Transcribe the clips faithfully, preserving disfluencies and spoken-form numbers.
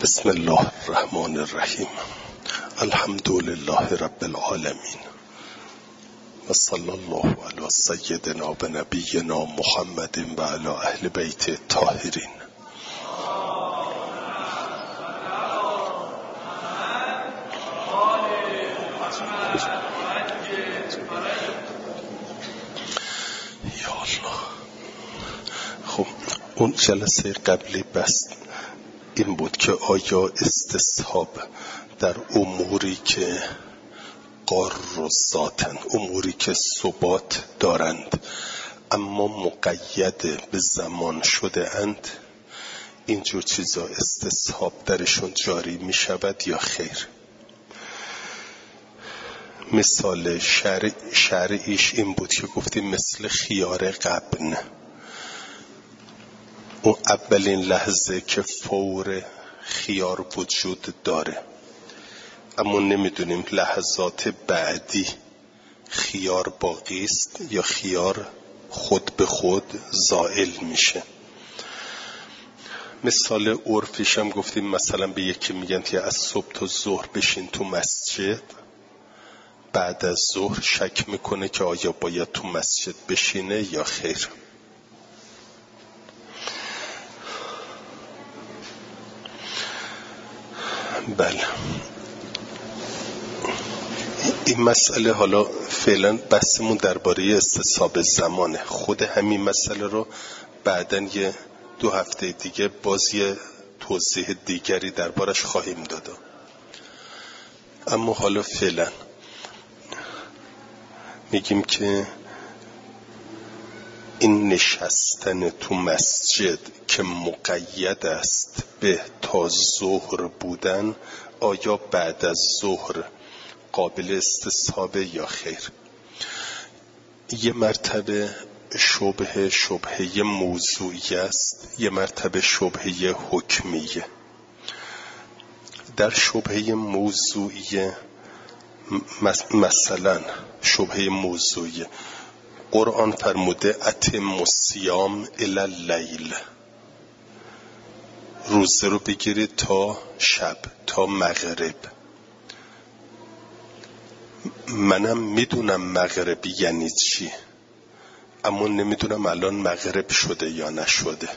بسم الله الرحمن الرحیم. الحمد لله رب العالمین و صلی الله علی سیدنا و نبینا محمد و علی اهل بیت الطاهرین. یا الله. خب اون جلسه قبلی بس این بود که آیا استصحاب در اموری که قار و ذاتن، اموری که ثبات دارند اما مقید به زمان شده اند، اینجور چیزا استصحاب درشون جاری می شود یا خیر؟ مثال شرع شرعیش این بود که گفتیم مثل خیار غبن، اون اولین لحظه که فور خیار وجود داره اما نمیدونیم لحظات بعدی خیار باقی است یا خیار خود به خود زائل میشه. مثال عرفیش هم گفتیم مثلا به یکی میگن که از صبح تا ظهر بشین تو مسجد، بعد از ظهر شک میکنه که آیا باید تو مسجد بشینه یا خیر. بله، این مسئله حالا فعلا بحثمون درباره استصحاب زمانه. خود همین مسئله رو بعداً یه دو هفته دیگه باز یه توضیح دیگری دربارش خواهیم داد. اما حالا فعلا میگیم که این نشستن تو مسجد که مقید است به تا ظهر بودن، آیا بعد از ظهر قابل استصحابه یا خیر؟ یه مرتبه شبهه شبهه موضوعی است، یه مرتبه شبهه حکمیه. در شبهه موضوعی مثلا شبهه موضوعی قرآن فرموده اتم الصیام الی اللیل، روزه رو بگیرید تا شب، تا مغرب. منم میدونم مغرب یعنی چی، اما نمیدونم الان مغرب شده یا نشده.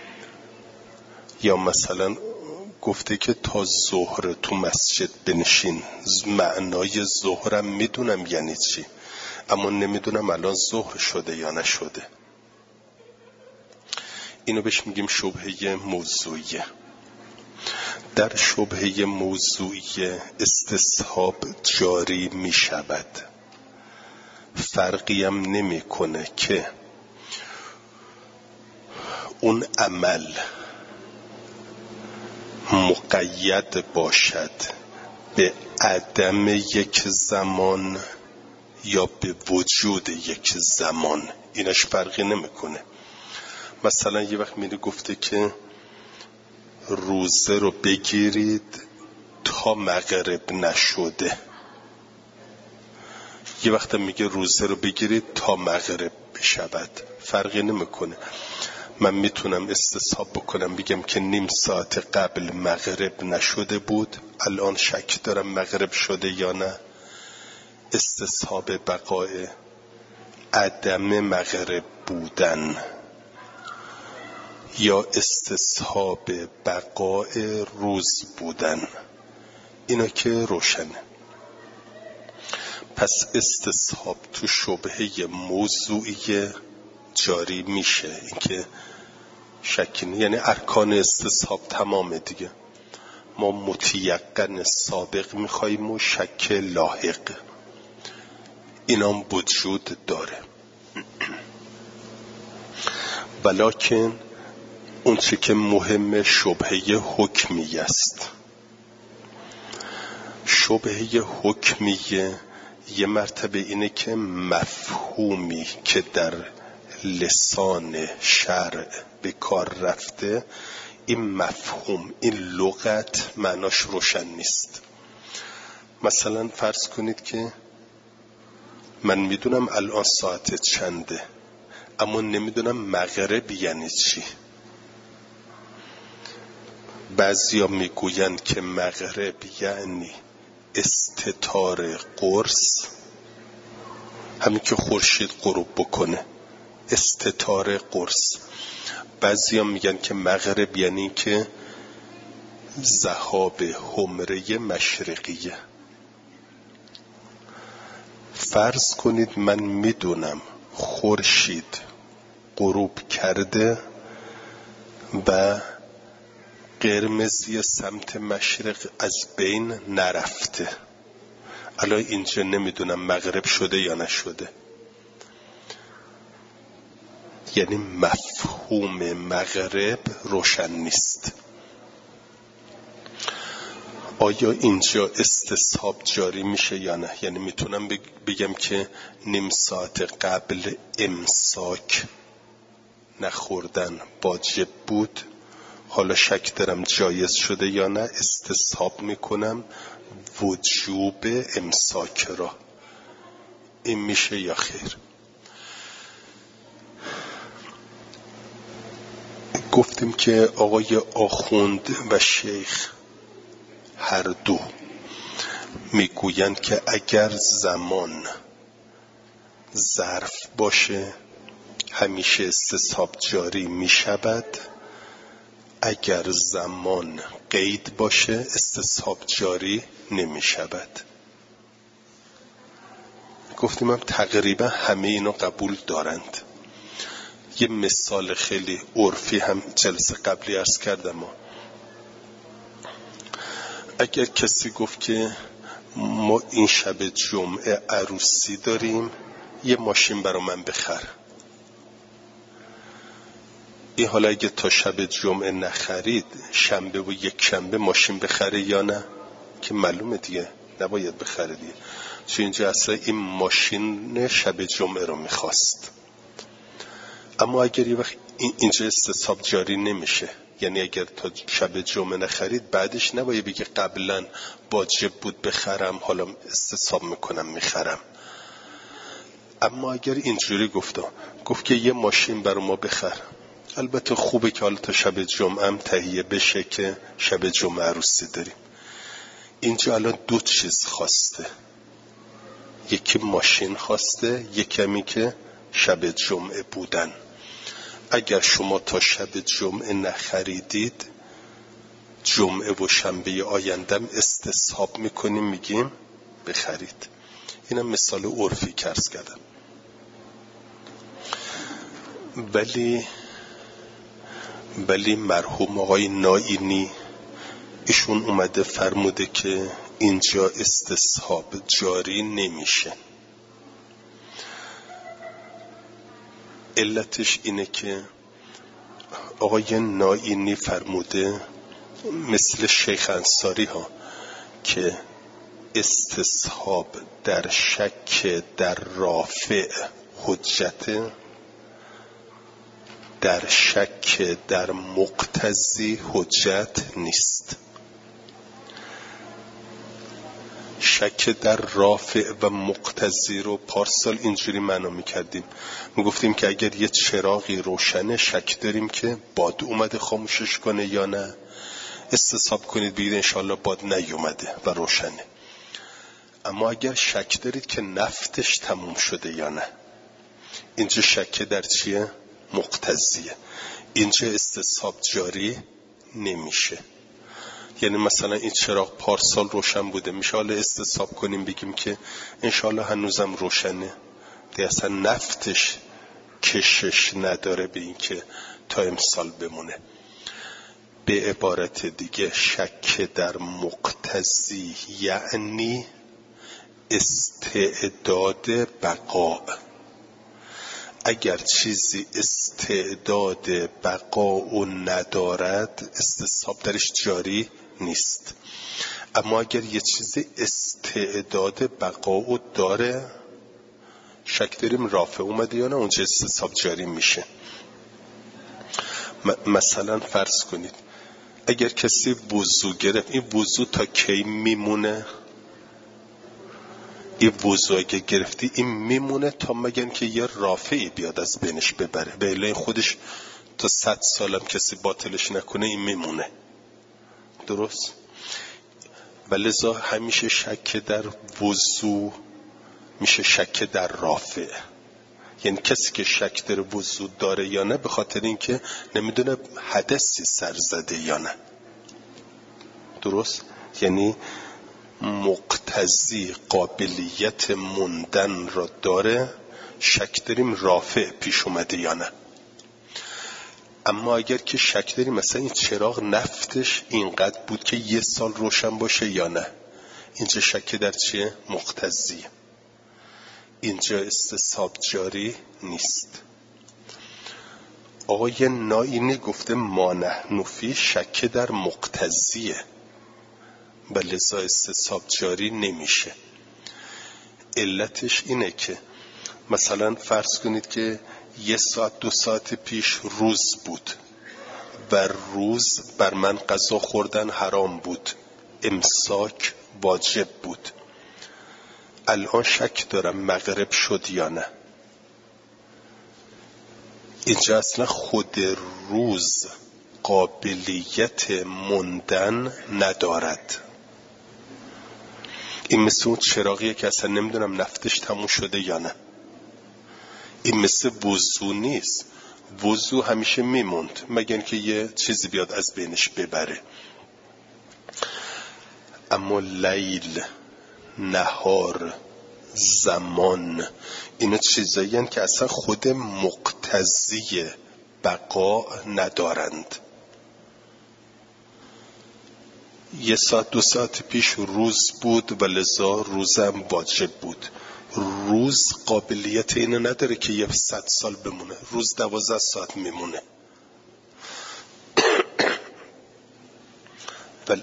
یا مثلا گفته که تا ظهر تو مسجد بنشین، معنای ظهرم میدونم یعنی چی، اما نمیدونم الان ظهر شده یا نشده. اینو بهش میگیم شبهه موضوعیه. در شبهه موضوعی استصحاب جاری میشود، فرقی هم نمی کنه که اون عمل مقید باشد به عدم یک زمان یا به وجود یک زمان، اینش فرقی نمیکنه. مثلا یه وقت میره گفته که روزه رو بگیرید تا مغرب نشده، یه وقت میگه روزه رو بگیرید تا مغرب بشود، فرقی نمیکنه. من میتونم استصحاب بکنم بگم که نیم ساعت قبل مغرب نشده بود، الان شک دارم مغرب شده یا نه. استصحاب بقای عدم مغرب بودن یا استصحاب بقای روز بودن، اینا که روشنه. پس استصحاب تو شبهه موضوعی جاری میشه، اینکه شکی نیست، یعنی ارکان استصحاب تمامه دیگه. ما متیقن سابق میخواییم و شک لاحق، اینام وجود داره. ولکن اون چی که مهم شبهه حکمی است. شبهه حکمیه یه مرتبه اینه که مفهومی که در لسان شرع به کار رفته، این مفهوم، این لغت معناش روشن نیست. مثلا فرض کنید که من میدونم الان ساعت چنده، اما نمیدونم مغرب یعنی چی. بعضیا میگویند که مغرب یعنی استتار قرص، همین که خورشید غروب بکنه، استتار قرص. بعضیا میگن که مغرب یعنی که ذهاب حمره مشرقیه. فرض کنید من میدونم خورشید غروب کرده و قرمزی سمت مشرق از بین نرفته. الان اینجا نمیدونم مغرب شده یا نشده. یعنی مفهوم مغرب روشن نیست. آیا اینجا استصحاب جاری میشه یا نه؟ یعنی میتونم بگم که نیم ساعت قبل امساک نخوردن واجب بود، حالا شک دارم جایز شده یا نه، استصحاب میکنم وجوب امساک را. این میشه یا خیر؟ گفتیم که آقای آخوند و شیخ هر دو میگویند که اگر زمان ظرف باشه همیشه استصحاب جاری میشود، اگر زمان قید باشه استصحاب جاری نمیشود. گفتیم هم تقریبا همه اینو قبول دارند. یه مثال خیلی عرفی هم جلسه قبلی عرض کردم. اگر کسی گفت که ما این شب جمعه عروسی داریم، یه ماشین برا من بخر، این حالا اگه تا شب جمعه نخرید شنبه و یک شنبه ماشین بخره یا نه؟ که معلومه دیگه نباید بخره دیگه، چون اینجا اصلا این ماشین شب جمعه رو میخواست. اما اگر یه وقت اینجا استصحاب جاری نمیشه، یعنی اگر تا شب جمعه نخرید بعدش نباید بگه قبلا واجب بود بخرم حالا استصحاب میکنم میخرم. اما اگر اینجوری گفت گفت که یه ماشین برای ما بخر، البته خوبه که حالا تا شب جمعه هم تهیه بشه که شب جمعه عروسی داریم. اینجا الان دو چیز خواسته، یکی ماشین خواسته، یکی همی که شب جمعه بودن. اگر شما تا شب جمعه نخریدید، جمعه و شنبه آیندم استصحاب میکنیم میگیم بخرید. اینم مثال عرفی که عرض کردم. ولی ولی مرحوم آقای نائینی ایشون اومده فرموده که اینجا استصحاب جاری نمیشه. علتش اینه که آقای نائینی فرموده مثل شیخ انصاری ها که استصحاب در شک در رافع حجت، در شک در مقتضی حجت نیست. شک در رافع و مقتضی رو پارسال اینجوری معنا می‌کردیم. میگفتیم که اگر یه چراغی روشنه شک داریم که باد اومده خاموشش کنه یا نه، استصحاب کنید بگید انشالله باد نیومده و روشنه. اما اگر شک دارید که نفتش تموم شده یا نه، اینجا شک در چیه؟ مقتضیه. اینجا استصحاب جاری نمیشه. یعنی مثلا این چراغ پارسال روشن بوده، میشه حالا استصحاب کنیم بگیم که انشالله هنوزم روشنه، دیگه اصلا نفتش کشش نداره به این که تا امسال بمونه. به عبارت دیگه شک در مقتضی یعنی استعداد بقا. اگر چیزی استعداد بقا ندارد استصحاب درش جاری نیست. اما اگر یه چیزی استعداد بقا داره، شک داریم رافع اومده یا نه، اونجا استصحاب جاری میشه. م- مثلا فرض کنید اگر کسی وضو گرفت، این وضو تا کی میمونه؟ این وضو اگه گرفتی این میمونه تا مگن که یه رافعی بیاد از بینش ببره. به علای خودش تا صد سالم کسی باطلش نکنه این میمونه. درست؟ ولذا همیشه شک در وضو میشه شک در رافع. یعنی کسی که شک در وضو داره یا نه به خاطر اینکه نمیدونه حدثی سر زده یا نه. درست؟ یعنی مقتضی قابلیت موندن را داره، شک داریم رافع پیش اومده یا نه. اما اگر که شک داریم مثلا این چراغ نفتش اینقدر بود که یه سال روشن باشه یا نه، اینجا شک در چیه؟ مقتضی. اینجا استصحاب جاری نیست. آقای نائینی گفته ما نحن فی شک در مقتضیه، بلذا استصحاب جاری نمیشه. علتش اینه که مثلا فرض کنید که یه ساعت دو ساعت پیش روز بود و روز بر من غذا خوردن حرام بود، امساک واجب بود. الان شک دارم مغرب شد یا نه. اینجا اصلا خود روز قابلیت موندن ندارد. این مثل اون چراغیه که اصلا نمیدونم نفتش تموم شده یا نه. این مثل وضو نیست. وضو همیشه میموند مگر اینکه یه چیزی بیاد از بینش ببره. اما لیل، نهار، زمان، اینا چیزایی هستند که اصلا خود مقتضی بقا ندارند. یه ساعت دو ساعت پیش روز بود و لذا روزم واجب بود. روز قابلیت اینو نداره که یه صد سال بمونه. روز دوازده ساعت میمونه. ولی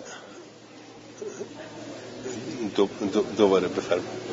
دو دو دوباره بفرمایید.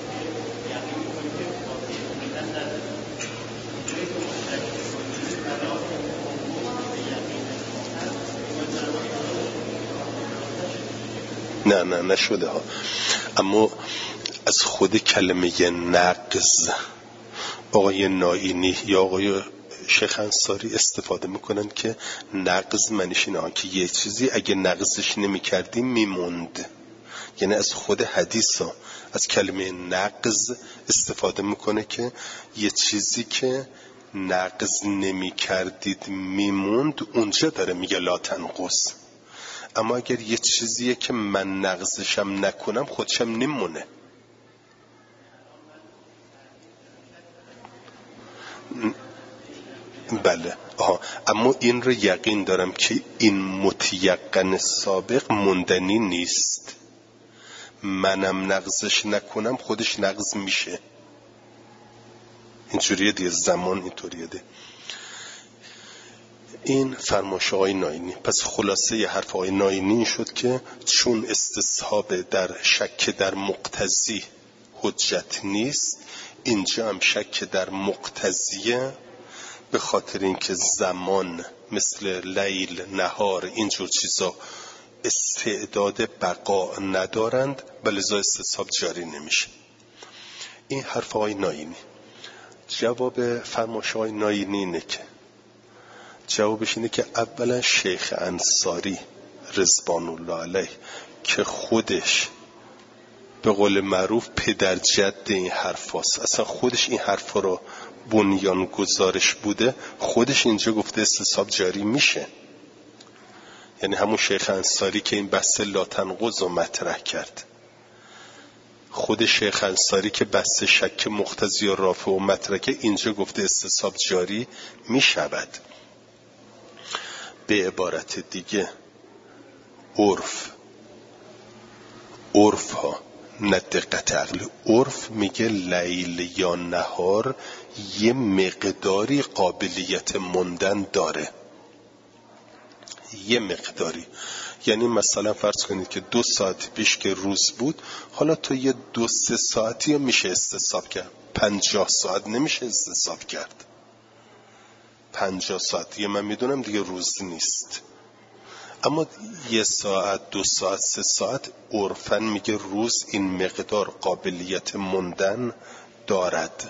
نه نه نشده ها. اما از خود کلمه نقض آقای نائینی یا آقای شیخ انصاری استفاده میکنن که نقض معنیش اینه که یه چیزی اگه نقضش نمی کردیم میموند. یعنی از خود حدیث ها از کلمه نقض استفاده میکنه که یه چیزی که نقض نمی کردید میموند، اونجا داره میگه لا تنقص. اما اگر یه چیزیه که من نقضشم نکنم خودشم نمونه. بله آها. اما این رو یقین دارم که این متیقن سابق موندنی نیست. منم نقضش نکنم خودش نقض میشه. اینجوریه دیگه، زمان اینطوریه دیگه. این فرمایش آقای نائینی. پس خلاصه ی حرف آقای نائینی شد که چون استصحاب در شک در مقتضی حجت نیست، اینجا هم شک در مقتضیه، به خاطر اینکه زمان مثل لیل، نهار، اینجور چیزا استعداد بقا ندارند، بلذا استصحاب جاری نمیشه. این حرف آقای نائینی. جواب فرمایش آقای نائینی اینه که جوابش اینه که اولا شیخ انصاری رضوان الله علیه که خودش به قول معروف پدر جد این حرف هست، اصلا خودش این حرف رو بنیان گزارش بوده، خودش اینجا گفته استصحاب جاری میشه. یعنی همون شیخ انصاری که این بحث لا تنقض رو مطرح کرد، خود شیخ انصاری که بحث شک مقتضی و رافع و مطرح که اینجا گفته استصحاب جاری میشود. به عبارت دیگه عرف عرف ها نه دقت عقلی، عرف میگه لیل یا نهار یه مقداری قابلیت موندن داره، یه مقداری. یعنی مثلا فرض کنید که دو ساعت پیش که روز بود، حالا تو یه دو سه ساعتی میشه استصحاب کرد، پنجاه ساعت نمیشه استصحاب کرد. پنجاه ساعت دیگه من میدونم دیگه روز نیست، اما یه ساعت، دو ساعت، سه ساعت عرفاً میگه روز این مقدار قابلیت موندن دارد.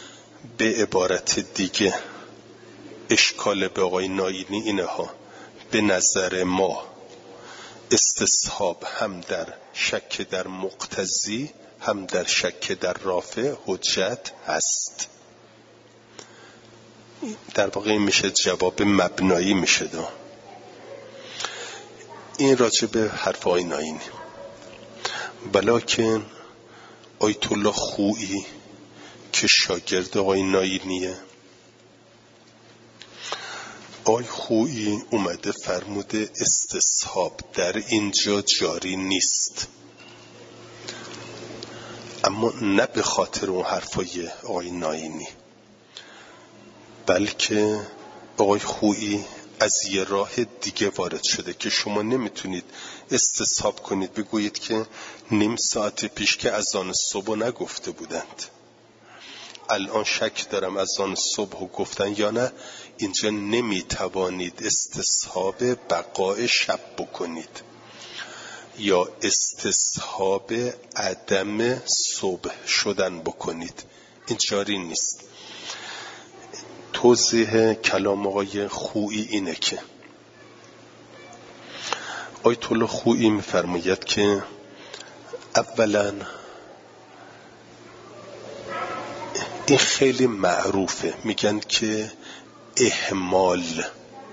به عبارت دیگه اشکال به آقای نائینی اینه ها، به نظر ما استصحاب هم در شک در مقتضی هم در شک در رافع حجت هست. در واقع میشه جواب مبنایی میشه دا. این راجع به حرف آقای ناینی. بلکن آیت الله خویی که شاگرد آقای ناینیه، آقای خویی اومده فرموده استصحاب در اینجا جاری نیست، اما نه به خاطر اون حرفای آقای ناینی، بلکه آقای خویی از یه راه دیگه وارد شده که شما نمیتونید استصحاب کنید بگویید که نیم ساعت پیش که اذان صبح نگفته بودند، الان شک دارم اذان صبح گفتن یا نه. اینجا نمیتوانید استصحاب بقای شب بکنید یا استصحاب عدم صبح شدن بکنید، این جاری نیست. توضیح کلام آقای خویی اینه که آیت الله خویی میفرماید که اولا این خیلی معروفه، میگن که اهمال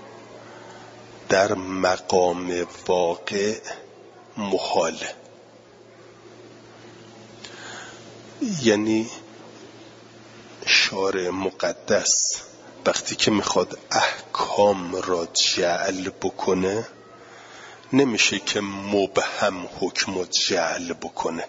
در مقام واقع محال، یعنی شارع مقدس وقتی که میخواد احکام را جعل بکنه نمیشه که مبهم حکم را جعل بکنه.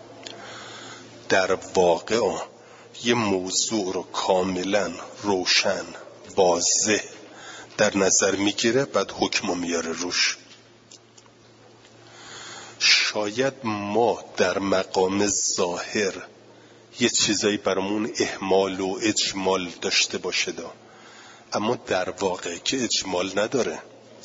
در واقع یه موضوع رو کاملا روشن واضح در نظر میگیره، بعد حکم رو میاره روش. شاید ما در مقام ظاهر یه چیزایی برامون اهمال و اجمال داشته باشه دا، اما در واقع که اجمال نداره.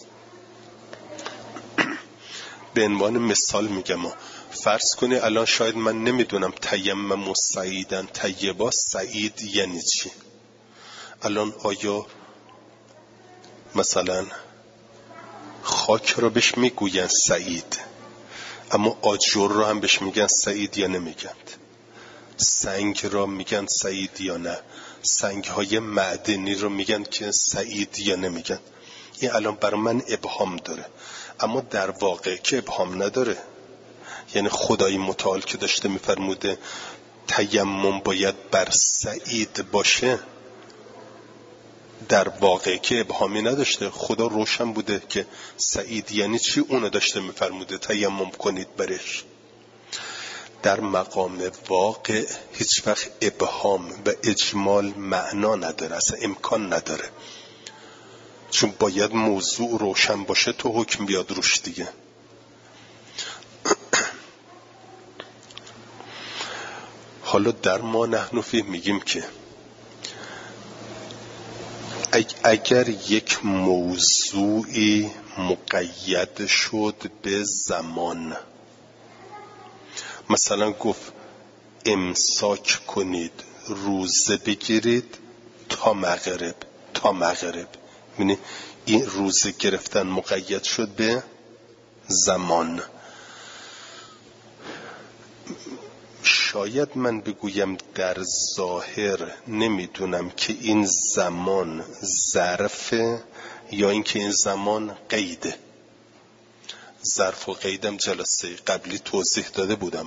به عنوان مثال میگم، فرض کنی الان شاید من نمیدونم تیمم و سعیدن طیبا سعید یعنی چی. الان آیا مثلا خاک را بهش میگوین سعید، اما آجر را هم بهش میگن سعید یا نمیگن؟ سنگ را میگن سعید یا نه؟ سنگ های معدنی رو میگن که سعید یا نمیگن؟ این الان برای من ابهام داره، اما در واقع که ابهام نداره. یعنی خدای متعال که داشته میفرموده تیمم باید بر سعید باشه، در واقع که ابهامی نداشته. خدا روشن بوده که سعید یعنی چی، اونو داشته میفرموده تیمم کنید برش. در مقام واقع هیچ وقت ابهام و اجمال معنا نداره، اصلا امکان نداره، چون باید موضوع روشن باشه تو حکم بیاد روش دیگه. حالا در ما نحن فیه میگیم که اگر یک موضوعی مقید شد به زمان، مثلا گفت امساک کنید روزه بگیرید تا مغرب تا مغرب، یعنی این روزه گرفتن مقید شد به زمان. شاید من بگویم در ظاهر نمیدونم که این زمان ظرفه یا اینکه این زمان قیده. ظرف و قیدم جلسه قبلی توضیح داده بودم.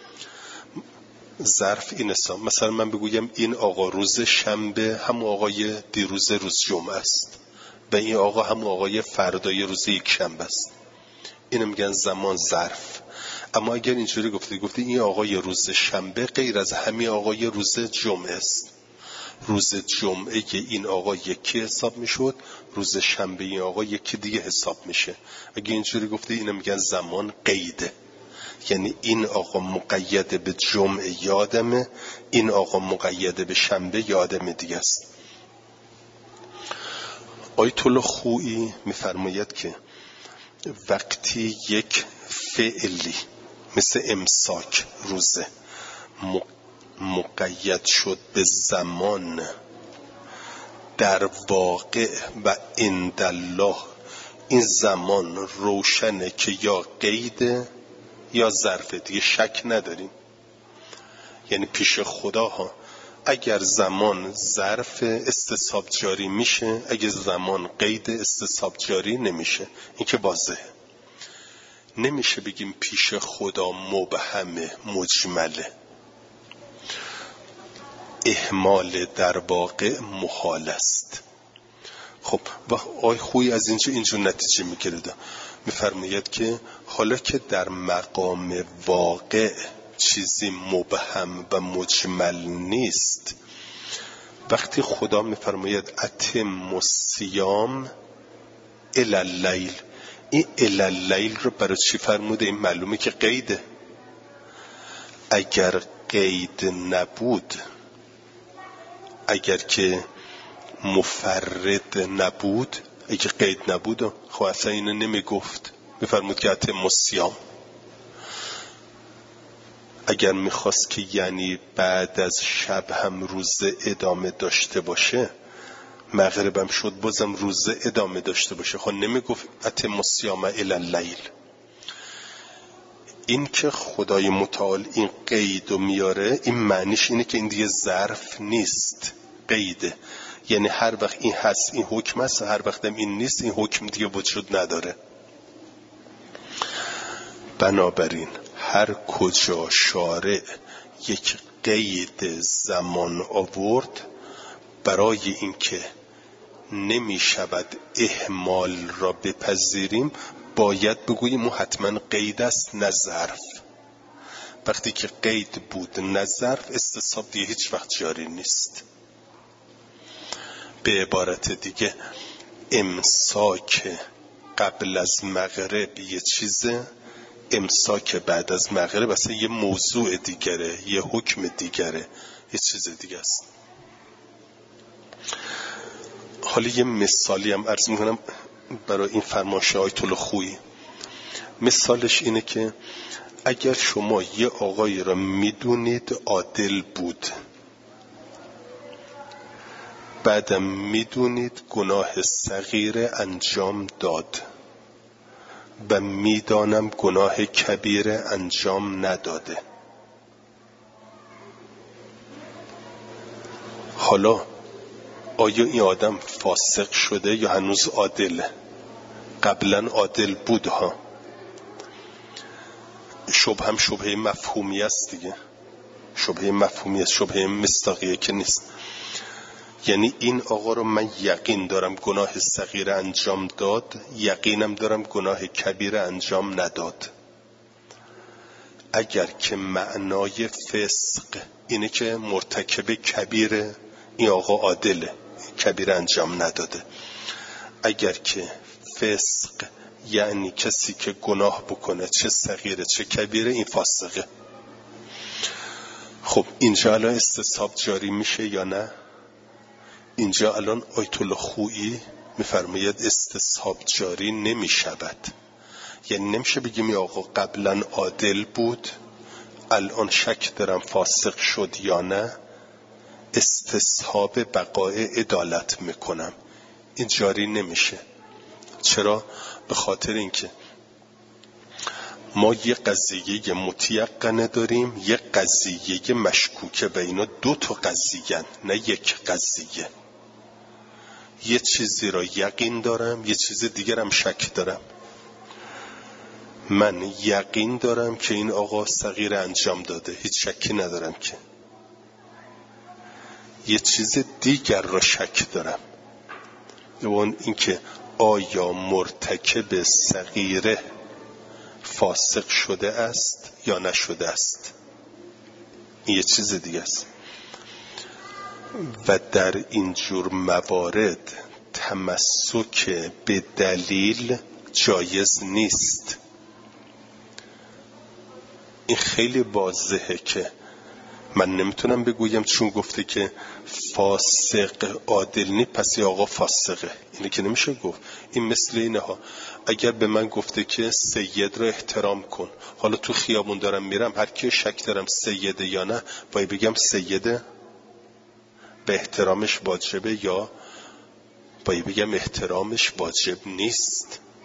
ظرف این است، مثلا من بگویم این آقا روز شنبه هم آقای دیروز روز جمعه است و این آقا هم آقای فردای روز یک شنبه است، اینو میگن زمان ظرف. اما اگر اینجوری گفته گفته این آقای روز شنبه غیر از همین آقای روز جمعه است، روز جمعه این آقا یکی حساب میشد، روز شنبه این آقا یکی دیگه حساب میشه. اگه اینجوری گفته اینو میگن زمان قیده، یعنی این آقا مقید به جمعه یادمه، این آقا مقید به شنبه یادمه دیگه است. آیت الله خویی میفرماید که وقتی یک فعلی مثل امساک روزه مقید شد به زمان، در واقع و عند الله این زمان روشنه که یا قیده یا ظرفه، دیگه شک نداریم. یعنی پیش خدا ها اگر زمان ظرف استصحاب جاری میشه، اگر زمان قید استصحاب جاری نمیشه. این که واضحه. نمیشه بگیم پیش خدا مبهمه مجمله. اهمال در واقع محال است. خب و آی خوی از اینجا اینجا نتیجه میگیره، میفرماید که حالا که در مقام واقع چیزی مبهم و مجمل نیست، وقتی خدا میفرماید اتم الصیام الی اللیل، این الی اللیل رو برای چی فرموده؟ این معلومه که قیده. اگر قید نبود، اگر که مفرد نبود، اگه قید نبود خب اصلا اینو نمیگفت، میفرمود که اتم الصیام. اگر میخواست که یعنی بعد از شب هم روزه ادامه داشته باشه، مغربم شد بازم روزه ادامه داشته باشه، خب نمیگفت اتم الصیام الی اللیل. این که خدای متعال این قیدو میاره، این معنیش اینه که این دیگه ظرف نیست، قیده. یعنی هر وقت این هست این حکم هست، هر وقت هم این نیست این حکم دیگه وجود نداره. بنابراین هر کجا شارع یک قید زمان آورد، برای اینکه نمی شود اهمال را بپذیریم، باید بگوییم حتما قید است نه ظرف. وقتی که قید بود نه ظرف، استصحاب دیگه هیچ وقت جاری نیست. به عبارت دیگه امساک قبل از مغرب یه چیزه، امساک بعد از مغرب اصلا یه موضوع دیگره، یه حکم دیگره، یه چیز دیگه است. حالا یه مثالی هم عرض میکنم برای این فرمایش آیت الله خویی. مثالش اینه که اگر شما یه آقایی را میدونید عادل بود، بعدم میدونید گناه صغیر انجام داد و میدانم گناه کبیر انجام نداده، حالا آیا این آدم فاسق شده یا هنوز عادله؟ قبلا عادل بود ها. شبه هم شبهه مفهومی است دیگه، شبهه مفهومی است، شبهه مصداقیه که نیست. یعنی این آقا رو من یقین دارم گناه صغیر انجام داد، یقینم دارم گناه کبیر انجام نداد. اگر که معنای فسق اینه که مرتکب کبیره، این آقا عادله، کبیر انجام نداده. اگر که فسق یعنی کسی که گناه بکنه، چه صغیره چه کبیره، این فاسقه. خب اینجا الان استصحاب جاری میشه یا نه؟ اینجا الان آیت الله خویی میفرماید استصحاب جاری نمیشود. یعنی نمیشه بگیم یا آقا قبلا عادل بود، الان شک دارم فاسق شد یا نه، استصحاب بقای عدالت میکنم. این جاری نمیشه. چرا؟ به خاطر اینکه ما یه قضیه متیقنه داریم، یه قضیه مشکوکه، و اینا دو تا قضیه نه یک قضیه. یه چیزی را یقین دارم، یه چیز دیگرم شک دارم. من یقین دارم که این آقا صغیر انجام داده، هیچ شکی ندارم که. یه چیز دیگر را شک دارم، اون این که آیا مرتکب صغیره فاسق شده است یا نشده است. این یه چیز دیگه است. و در اینجور موارد تمسک به دلیل جایز نیست. این خیلی واضحه که من نمیتونم بگویم چون گفته که فاسق عادل نی پس یه آقا فاسقه، اینه که نمیشه گفت. این مثل اینه ها، اگر به من گفته که سید رو احترام کن، حالا تو خیابون دارم میرم، هر کی شک دارم سیده یا نه، باید بگم سیده به احترامش واجبه یا باید بگم احترامش واجب نیست.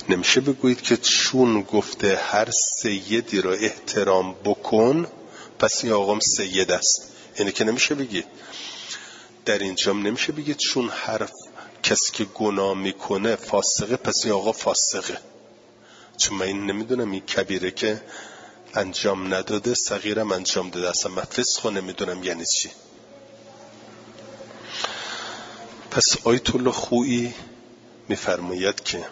نمیشه بگویید که چون گفته هر سیدی را احترام بکن پس این آقام سید است. اینه که نمیشه بگی. در اینجام نمیشه بگید چون هر کسی که گناه میکنه فاسقه پس این آقا فاسقه. چون من این نمیدونم این کبیره که انجام نداده صغیرم انجام داده، اصلا من فسخو نمیدونم یعنی چی. پس آیت الله خویی میفرماید که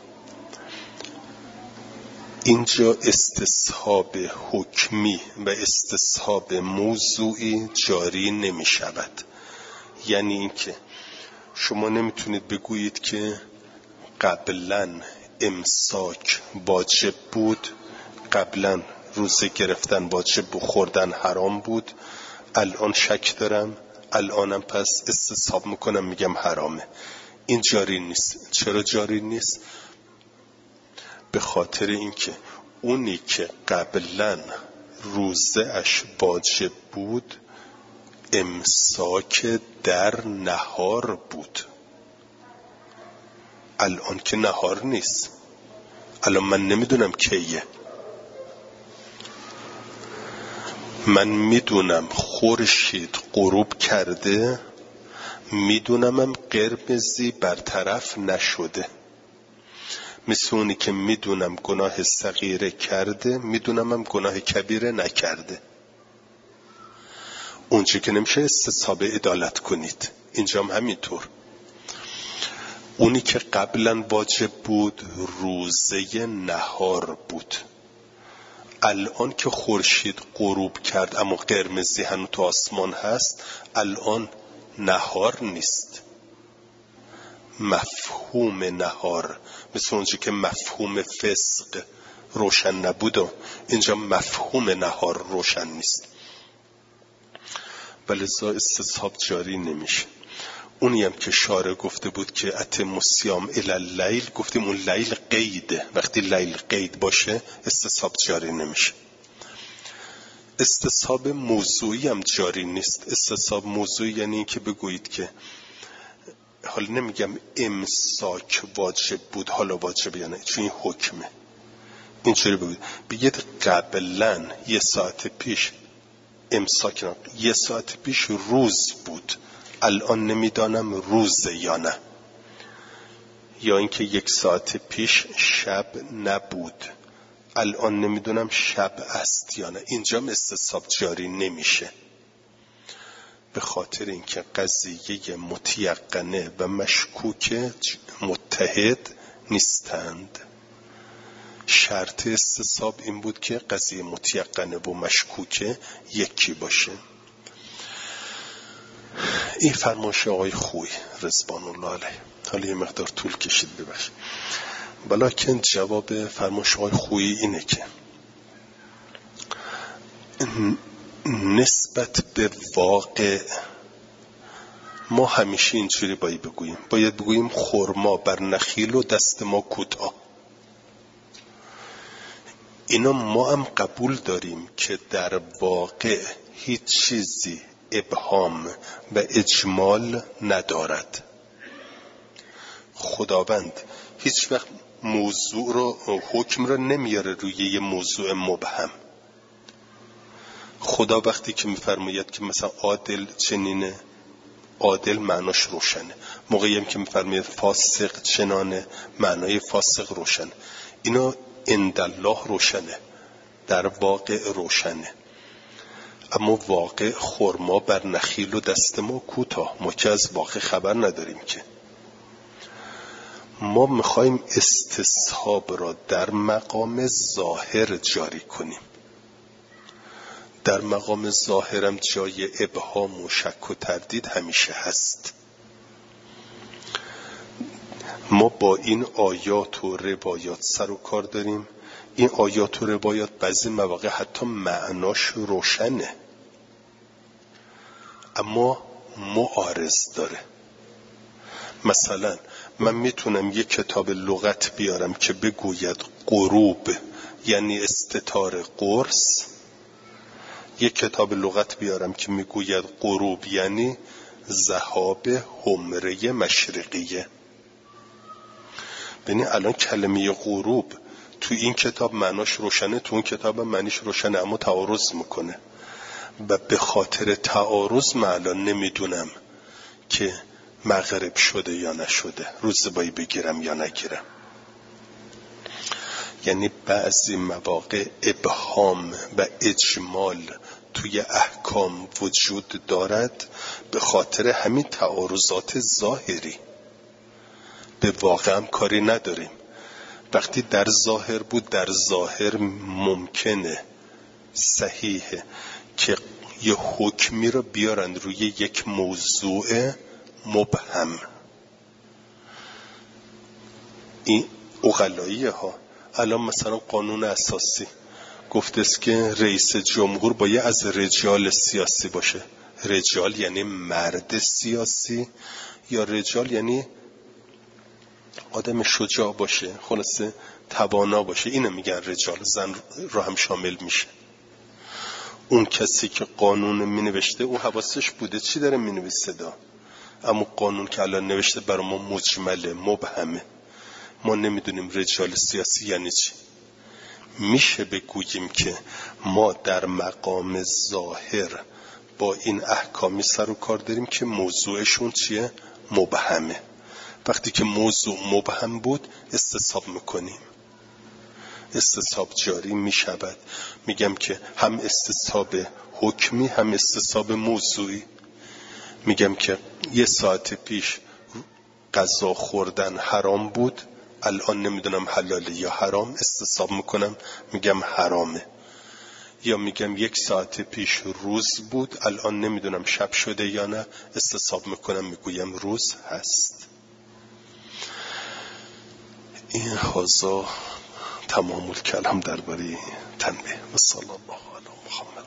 اینجا استصحاب حکمی و استصحاب موضوعی جاری نمی شود. یعنی اینکه شما نمیتونید بگویید که قبلا امساک واجب بود، قبلا روزه گرفتن واجب بود، خوردن حرام بود، الان شک دارم، الانم پس استصحاب میکنم میگم حرامه. این جاری نیست. چرا جاری نیست؟ به خاطر اینکه اونی که قبلا روزه اش واجب بود امساک در نهار بود، الان که نهار نیست. الان من نمیدونم کیه، من میدونم خورشید غروب کرده، میدونمم قرمزی برطرف نشده. مثل اونی که میدونم گناه صغیره کرده، میدونمم گناه کبیره نکرده. اونجا که نمیشه استصحاب عدالت کنید. اینجا هم همینطور. اونی که قبلا واجب بود روزه نهار بود، الان که خورشید غروب کرد اما قرمزی هنوز تو آسمان هست، الان نهار نیست. مفهوم نهار مثل اونجا که مفهوم فسق روشن نبود، اینجا مفهوم نهار روشن نیست، ولذا استصحاب جاری نمیشه. اونی هم که شارع گفته بود که اتم الصیام الی اللیل، گفتیم اون لیل قیده، وقتی لیل قید باشه استصحاب جاری نمیشه. استصحاب موضوعی هم جاری نیست. استصحاب موضوعی یعنی این که بگویید که حالا نمیگم امساک واجب بود حالا واجب یا نه، چون این حکمه. اینجوری بگوید بگید قبلا یه ساعت پیش امساک نه، یه ساعت پیش روز بود، الان نمیدانم روزه یا نه. یا اینکه یک ساعت پیش شب نبود، الان نمیدونم شب است یا نه. اینجا استصحاب جاری نمیشه، به خاطر اینکه قضیه متیقنه و مشکوک متحد نیستند. شرط استصحاب این بود که قضیه متیقنه و مشکوک یکی باشه. این فرمایش آقای خویی رضوان الله علیه. حالا یه مقدار طول کشید ببخش، ولیکن جواب فرمایش آقای خویی اینه که نسبت به واقع ما همیشه اینجوری باید بگوییم، باید بگوییم خرما بر نخیل و دست ما کوتاه. اینا ما هم قبول داریم که در واقع هیچ چیزی ابهام و اجمال ندارد. خداوند هیچ وقت موضوع رو حکم رو نمیاره روی یه موضوع مبهم. خدا وقتی که میفرماید که مثلا عادل چنینه، عادل معناش روشنه. موقعی هم که میفرماید فاسق چنانه، معنای فاسق روشنه. اینا اندالله روشنه، در واقع روشنه. اما واقع خرما بر نخیل و دست ما کوتاه، ما که از واقع خبر نداریم که. ما میخوایم استصحاب را در مقام ظاهر جاری کنیم. در مقام ظاهرم جای ابهام و شک و تردید همیشه هست. ما با این آیات و روایات سر و کار داریم. این آیات و روایات بعضی مواقع حتی معناش روشنه اما معارض داره. مثلا من میتونم یک کتاب لغت بیارم که بگوید غروب یعنی استتار قرص، یک کتاب لغت بیارم که میگوید غروب یعنی ذهاب حمره مشرقیه. ببین الان کلمه غروب تو این کتاب معناش روشنه، تو اون کتاب معنیش روشنه، اما تعارض میکنه و به خاطر تعارض من الان نمیدونم که مغرب شده یا نشده، روزبایی بگیرم یا نگیرم. یعنی بعضی مواقع ابهام و اجمال توی احکام وجود دارد به خاطر همین تعارضات ظاهری. به واقع هم کاری نداریم. وقتی در ظاهر بود، در ظاهر ممکنه صحیحه که یه حکمی رو بیارن روی یک موضوع مبهم. این اغلاییه ها. الان مثلا قانون اساسی گفته است که رئیس جمهور باید از رجال سیاسی باشه. رجال یعنی مرد سیاسی یا رجال یعنی آدم شجاع باشه، خلاصه توانا باشه. اینو میگن رجال. زن رو هم شامل میشه. اون کسی که قانون مینوشته او حواسش بوده چی داره مینویسه دا، اما قانون که الان نوشته برای ما مجمله، مبهمه. ما نمیدونیم رجال سیاسی یعنی چی. میشه بگوییم که ما در مقام ظاهر با این احکامی سر و کار داریم که موضوعشون چیه؟ مبهمه. وقتی که موضوع مبهم بود استصحاب میکنیم، استصحاب جاری میشود. میگم که هم استصحاب حکمی هم استصحاب موضوعی. میگم که یه ساعت پیش غذا خوردن حرام بود، الان نمیدونم حلاله یا حرام، استصحاب میکنم میگم حرامه. یا میگم یک ساعت پیش روز بود، الان نمیدونم شب شده یا نه، استصحاب میکنم میگویم روز هست. این هازا تمام الکلام درباره تنبیه. و صلی الله علی محمد.